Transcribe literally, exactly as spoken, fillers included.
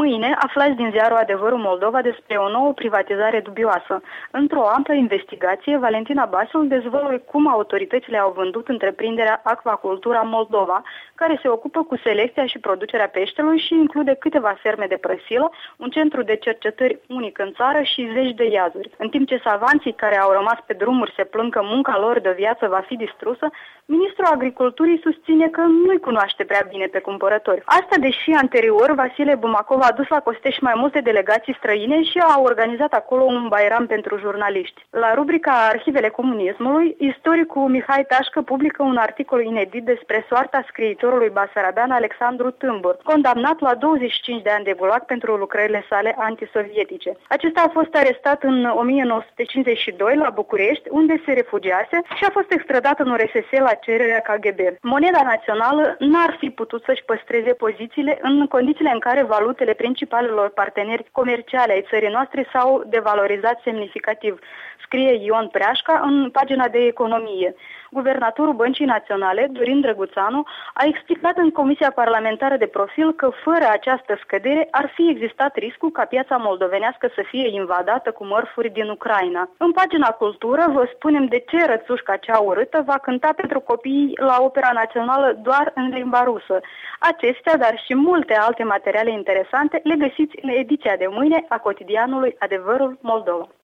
Mâine aflați din ziarul Adevărul Moldova despre o nouă privatizare dubioasă. Într-o amplă investigație, Valentina Basul dezvăluie cum autoritățile au vândut întreprinderea Acvacultura Moldova, care se ocupă cu selecția și producerea peștelui și include câteva ferme de prăsilă, un centru de cercetări unic în țară și zeci de iazuri. În timp ce savanții care au rămas pe drumuri se plâng că munca lor de viață va fi distrusă, ministrul agriculturii susține că nu-i cunoaște prea bine pe cumpărători. Asta deși anterior Vasile Bumacov a dus la Costeș mai multe delegații străine și a organizat acolo un bairam pentru jurnaliști. La rubrica Arhivele comunismului, istoricul Mihai Tașcă publică un articol inedit despre soarta scriitorului basarabean Alexandru Tâmbur, condamnat la douăzeci și cinci de ani de gulag pentru lucrările sale antisovietice. Acesta a fost arestat în o mie nouă sute cincizeci și doi la București, unde se refugiase și a fost extradat în U R S S la cererea K G B. Moneda națională n-ar fi putut să-și păstreze pozițiile în condițiile în care valutele principalelor parteneri comerciale ai țării noastre s-au devalorizat semnificativ, scrie Ion Preașca în pagina de economie. Guvernatorul Băncii Naționale, Dorin Drăguțanu, a explicat în Comisia Parlamentară de Profil că fără această scădere ar fi existat riscul ca piața moldovenească să fie invadată cu mărfuri din Ucraina. În pagina Cultură vă spunem de ce rățușca cea urâtă va cânta pentru copii la Opera Națională doar în limba rusă. Acestea, dar și multe alte materiale interesante le găsiți în ediția de mâine a cotidianului Adevărul Moldova.